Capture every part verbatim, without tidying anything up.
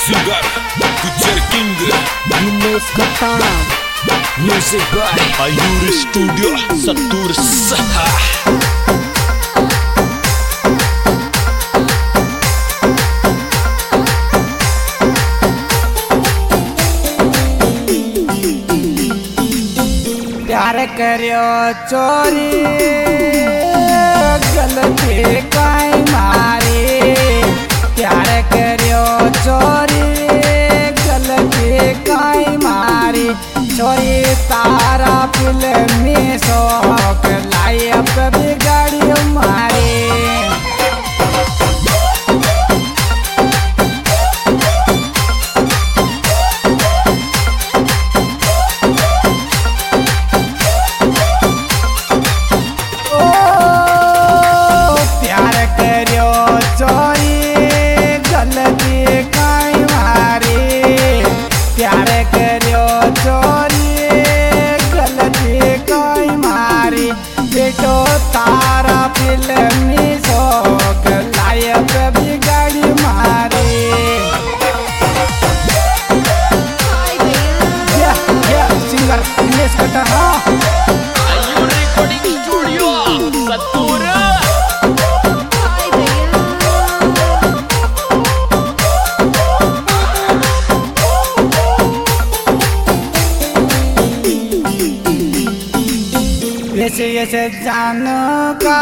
Singer, Gujar King, Dinesh Khatana, Music by Ayur Studio, Satur Saha. प्यार करियो चोरी गलती काई मारी, प्यार करियो चोरी गलती काई मारी, चोरी तारा फिल्मी शौक लाई अब बिगाड़ी मारी। बेटो तारा फिल्मी शौक लायक बिगाड़ी मारी। सिंगर दिनेश कटाना, Ayur Recording Studio, Satur. ऐसे ऐसे जानो का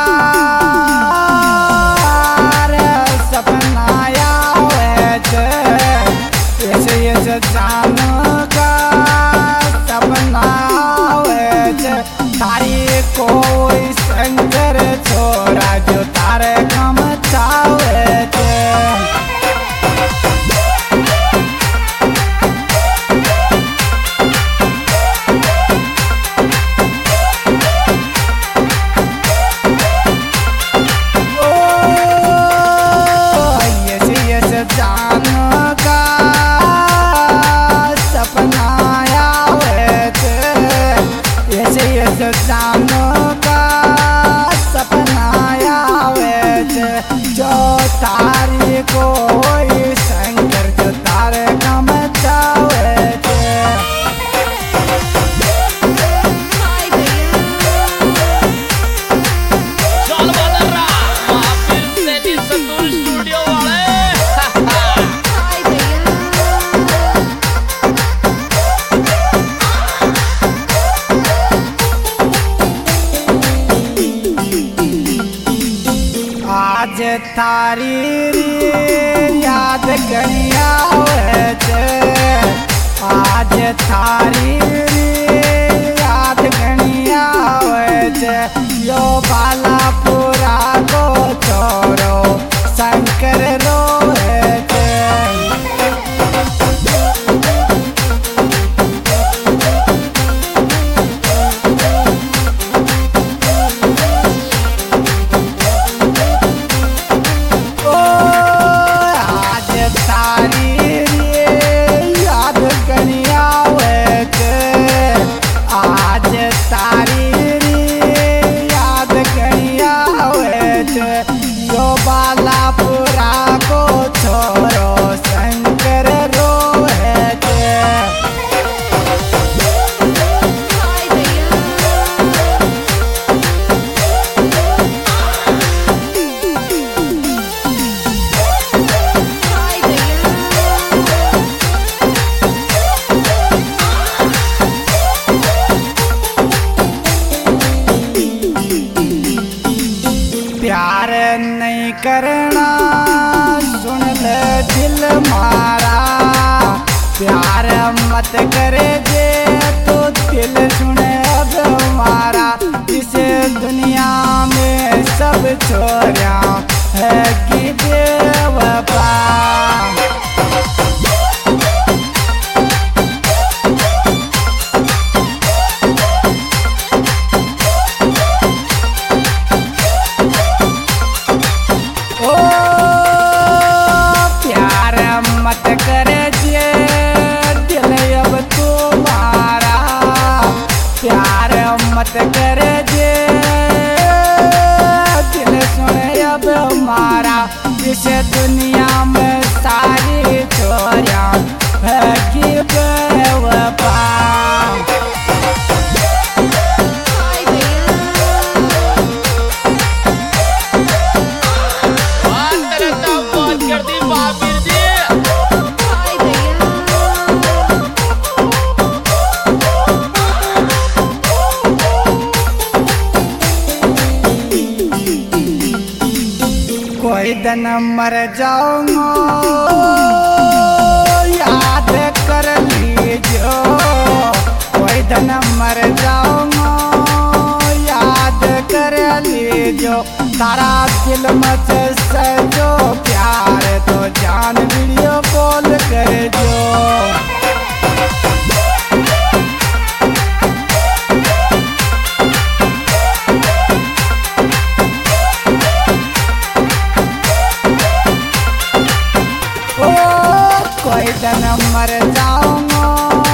सपना आवे, ऐसे ऐसे जानो का सपना आवे, तारी कोई शंकर छोरा जो तारे कम चावे। जानो का सपना आवे, जो तारी कोई शंकर जो तारे कम चावे। चल बदरा, माफिल से भी सतुर स्टूडियो वाले। आज थारी याद करिया आज थारी याद करिया यो बाला पूरा को छोड़ो शंकर रोए। यो बाला पूरा को छोड़ो शंकर रोए। प्यार नहीं करना सुन ले दिल मारा, प्यार मत करे जे तो दिल सुने अब हमारा। इस दुनिया में सब छोरा है कि बेवफा। मत करे जे दिल अब तुम्हारा, प्यार मत करे जे दिल सुने अब हमारा। इस दुनिया में सारी छोरियां है कि बेवफा। कोई दिन मर जाऊंगा याद कर लीजियो, कोई दिन मर जाऊंगा याद कर लीजियो। तारा दिल में से जो प्यार तो जान वीडियो कॉल कर जो। कोई दिन मर जाऊंगा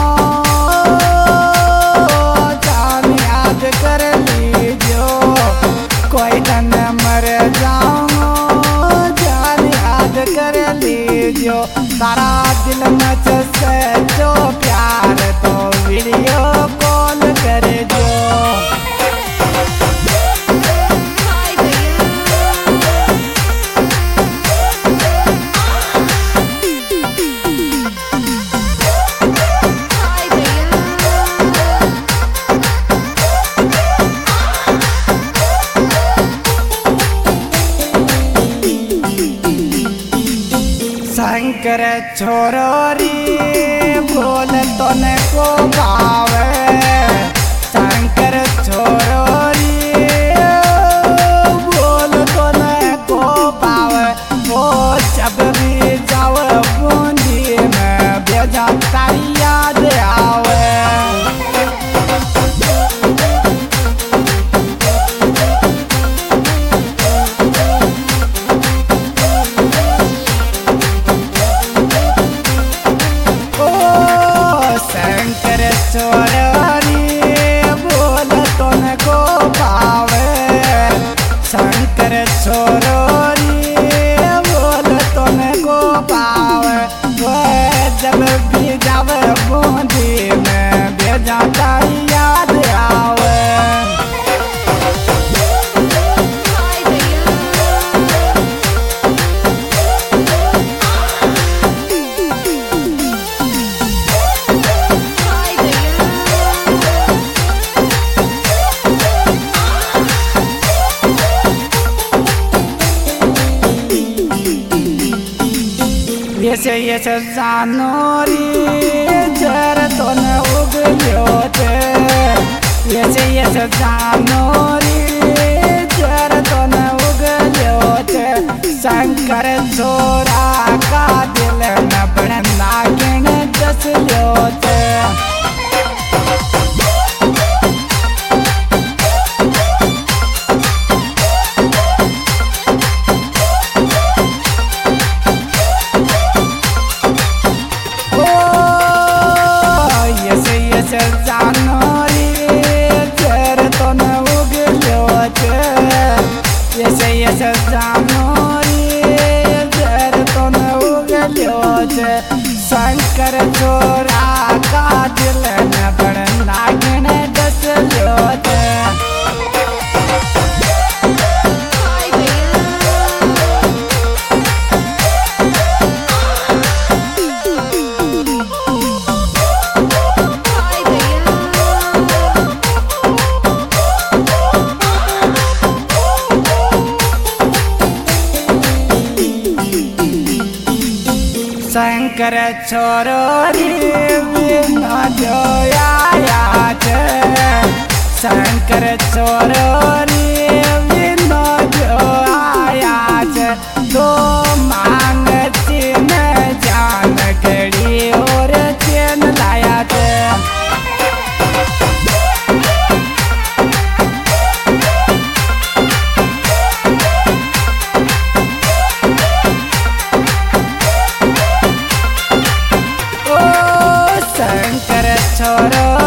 जान याद कर लीजियो, कोई दिन मर जाऊंगा जान याद कर लीजियो। तारा दिल में से जो प्यार तो वीडियो कॉल कर जो। शंकर छोरोरी बोल तो न को भावे, शंकर छोरोरी बोल तो न को भावे। वो जब भी जाओ बूंदी में बेजा तारी याद आवे। छोरोरी बोल तो न को पावे, शंकर छोरोरी बोल तो न को पावे। वह जब भी जावे बूंदी में बेजा तारी याद आवे। ऐसे ऐसे जानोरी जर तो न उगल्यो थे, ऐसे ऐसे जानोरी जर तो न उगल्यो थे। शंकर छोरा का दिल न बड़ नागिन दस लियो थे। जानोरी जर तो न उगल्यो थे, ऐसे ऐसे जानोरी जर तो न उगल्यो थे। शंकर छोरा का दिल न बड़ नागिन दस लियो थे। शंकर छोरोरी बिना जो आया थे, शंकर छोरोरी बिना जो आया थे। तो मांग चीन जान गड़ी और चैन लाया थे। शंकर छोरो